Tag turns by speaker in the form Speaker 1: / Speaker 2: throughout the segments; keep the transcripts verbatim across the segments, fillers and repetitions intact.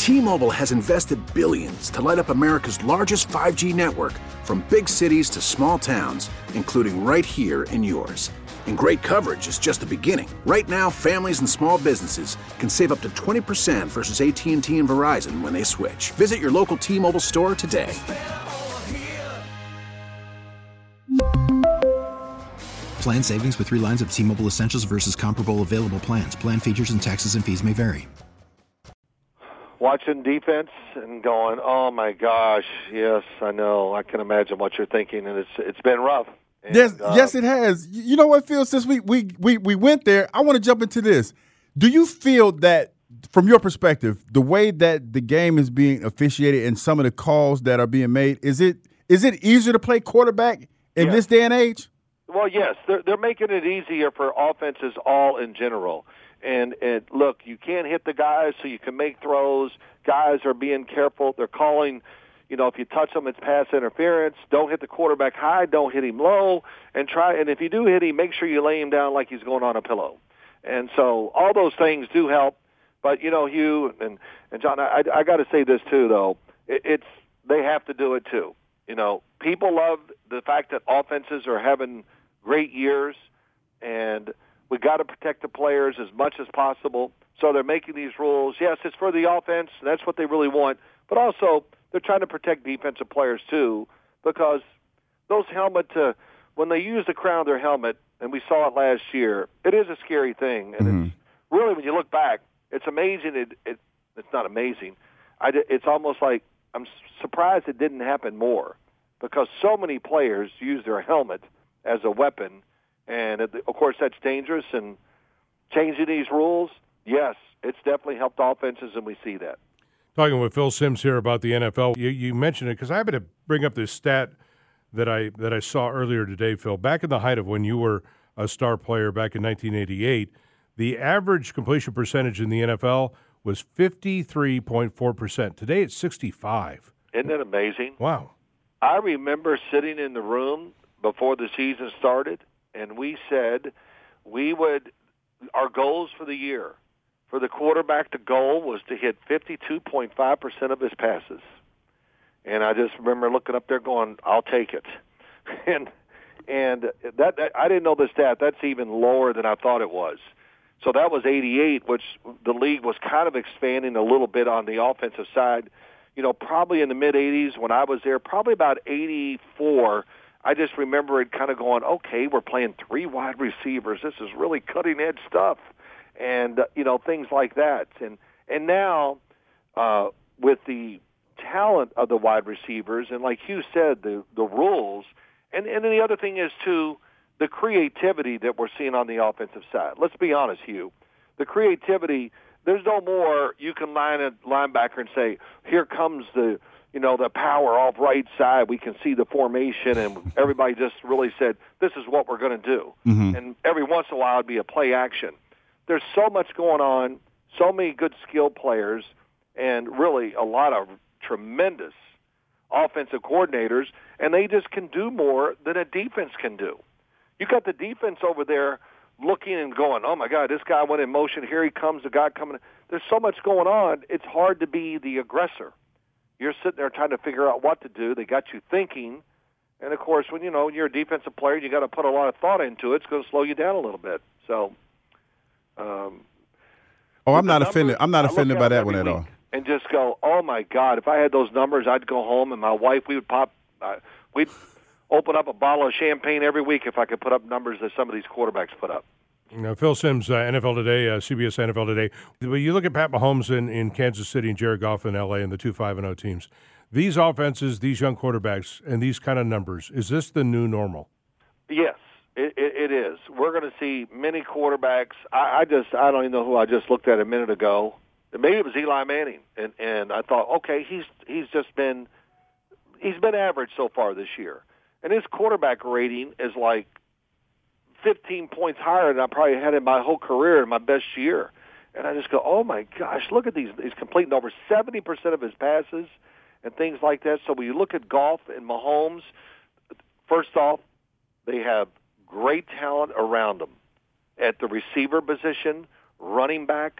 Speaker 1: T-Mobile has invested billions to light up America's largest five G network, from big cities to small towns, including right here in yours. And great coverage is just the beginning. Right now, families and small businesses can save up to twenty percent versus A T and T and Verizon when they switch. Visit your local T-Mobile store today.
Speaker 2: Plan savings with three lines of T-Mobile Essentials versus comparable available plans. Plan features and taxes and fees may vary.
Speaker 3: Watching defense and going, oh my gosh, yes, I know. I can imagine what you're thinking, and it's it's been rough. And,
Speaker 4: yes,
Speaker 3: uh,
Speaker 4: yes, it has. You know what, Phil? Since we, we we we went there, I want to jump into this. Do you feel that, from your perspective, the way that the game is being officiated and some of the calls that are being made, is it is it easier to play quarterback in
Speaker 3: yes.
Speaker 4: this day and age?
Speaker 3: Well, yes, they're they're making it easier for offenses all in general. And, and look, you can't hit the guys, so you can make throws. Guys are being careful. They're calling. You know, if you touch them, it's pass interference. Don't hit the quarterback high. Don't hit him low. And try. And if you do hit him, make sure you lay him down like he's going on a pillow. And so all those things do help. But, you know, Hugh and, and John, I, I got to say this too, though. It, it's they have to do it too. You know, people love the fact that offenses are having great years, and we got to protect the players as much as possible. So they're making these rules. Yes, it's for the offense. That's what they really want. But also, they're trying to protect defensive players, too, because those helmet, uh, when they use the crown of their helmet, and we saw it last year, it is a scary thing. And
Speaker 4: Mm-hmm.
Speaker 3: it's really, when you look back, it's amazing. It, it It's not amazing. I, it's almost like I'm surprised it didn't happen more, because so many players use their helmet as a weapon. And, of course, that's dangerous. And changing these rules, yes, it's definitely helped offenses, and we see that.
Speaker 5: Talking with Phil Simms here about the N F L. You, you mentioned it because I happened to bring up this stat that I that I saw earlier today, Phil. Back in the height of when you were a star player back in nineteen eighty-eight, the average completion percentage in the N F L was fifty-three point four percent. Today it's sixty-five.
Speaker 3: Isn't that amazing?
Speaker 5: Wow.
Speaker 3: I remember sitting in the room before the season started, and we said we would – our goals for the year – for the quarterback, the goal was to hit fifty-two point five percent of his passes. And I just remember looking up there going, I'll take it. and and that, that I didn't know the stat. That's even lower than I thought it was. So that was eighty-eight, which the league was kind of expanding a little bit on the offensive side. You know, probably in the mid-eighties when I was there, probably about eighty-four, I just remember it kind of going, okay, we're playing three wide receivers. This is really cutting-edge stuff. And, uh, you know, things like that. And and now uh, with the talent of the wide receivers, and like Hugh said, the, the rules, and, and then the other thing is, too, the creativity that we're seeing on the offensive side. Let's be honest, Hugh. The creativity, there's no more you can line a linebacker and say, here comes the, you know, the power off right side. We can see the formation, and everybody just really said, this is what we're going to do.
Speaker 4: Mm-hmm.
Speaker 3: And every once in a while it would be a play action. There's so much going on, so many good skilled players, and really a lot of tremendous offensive coordinators, and they just can do more than a defense can do. You got the defense over there looking and going, oh, my God, this guy went in motion. Here he comes, the guy coming. There's so much going on, it's hard to be the aggressor. You're sitting there trying to figure out what to do. They got you thinking. And, of course, when you know you're a defensive player, you got to put a lot of thought into it. It's going to slow you down a little bit. So – Um,
Speaker 4: oh, I'm not
Speaker 3: numbers,
Speaker 4: offended. I'm not
Speaker 3: I
Speaker 4: offended
Speaker 3: look
Speaker 4: by
Speaker 3: at
Speaker 4: that
Speaker 3: them
Speaker 4: one
Speaker 3: every
Speaker 4: at all.
Speaker 3: week and just go, oh my God! If I had those numbers, I'd go home and my wife, we would pop, uh, we'd open up a bottle of champagne every week if I could put up numbers that some of these quarterbacks put up.
Speaker 5: You know, Phil Simms, uh, N F L Today, uh, C B S N F L Today. When you look at Pat Mahomes in, in Kansas City and Jared Goff in L A and the two five and oh teams, these offenses, these young quarterbacks, and these kind of numbers, is this the new normal?
Speaker 3: Yes. It, it, it is. We're going to see many quarterbacks. I, I just, I don't even know who I just looked at a minute ago. Maybe it was Eli Manning, and and I thought, okay, he's he's just been, he's been average so far this year, and his quarterback rating is like fifteen points higher than I probably had in my whole career in my best year, and I just go, oh my gosh, look at these. He's completing over seventy percent of his passes and things like that. So when you look at Goff and Mahomes, first off, they have great talent around them at the receiver position, running back,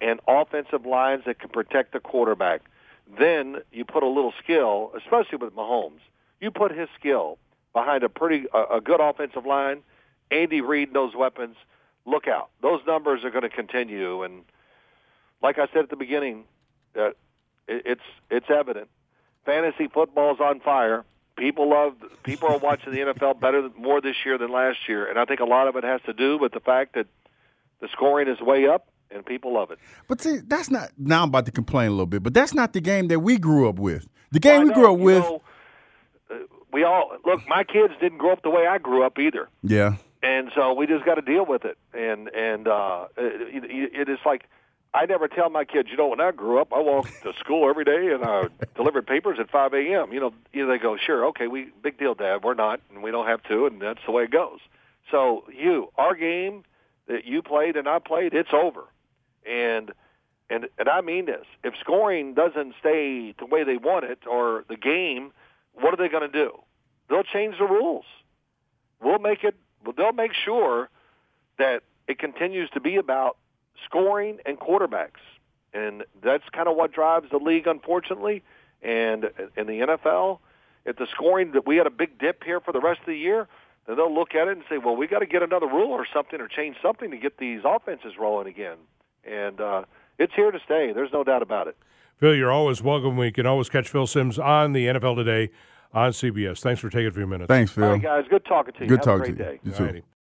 Speaker 3: and offensive lines that can protect the quarterback. Then you put a little skill, especially with Mahomes. You put his skill behind a pretty a, a good offensive line. Andy Reid and those weapons. Look out. Those numbers are going to continue. And like I said at the beginning, uh, it, it's it's evident. Fantasy football's on fire. People love. People are watching the N F L better more this year than last year, and I think a lot of it has to do with the fact that the scoring is way up, and people love it.
Speaker 4: But see, that's not. Now I'm about to complain a little bit, but that's not the game that we grew up with. The game well, we grew up
Speaker 3: you
Speaker 4: with.
Speaker 3: Know, uh, we all look. My kids didn't grow up the way I grew up either.
Speaker 4: Yeah.
Speaker 3: And so we just got to deal with it. And and uh, it, it is like. I never tell my kids, you know, when I grew up, I walked to school every day and I delivered papers at five a.m. You know, you know, they go, sure, okay, we big deal, Dad. We're not, and we don't have to, and that's the way it goes. So you, our game that you played and I played, it's over. And and and I mean this. If scoring doesn't stay the way they want it or the game, what are they going to do? They'll change the rules. We'll make it. They'll make sure that it continues to be about scoring and quarterbacks, and that's kind of what drives the league, unfortunately. And in the N F L, if the scoring that we had a big dip here for the rest of the year, then they'll look at it and say, well, we got to get another rule or something or change something to get these offenses rolling again. And uh, it's here to stay. There's no doubt about it.
Speaker 5: Phil, you're always welcome. We can always catch Phil Simms on the N F L Today on C B S. Thanks for taking a few minutes.
Speaker 4: Thanks, Phil.
Speaker 3: All right, guys. Good talking to you.
Speaker 4: Good
Speaker 3: Have
Speaker 4: talking
Speaker 3: a great
Speaker 4: to you.
Speaker 3: day.
Speaker 4: You too.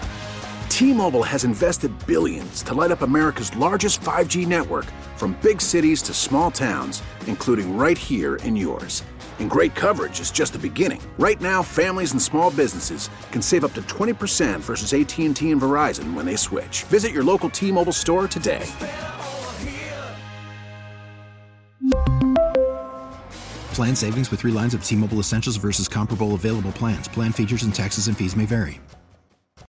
Speaker 1: T-Mobile has invested billions to light up America's largest five G network, from big cities to small towns, including right here in yours. And great coverage is just the beginning. Right now, families and small businesses can save up to twenty percent versus A T and T and Verizon when they switch. Visit your local T-Mobile store today.
Speaker 2: Plan savings with three lines of T-Mobile Essentials versus comparable available plans. Plan features and taxes and fees may vary.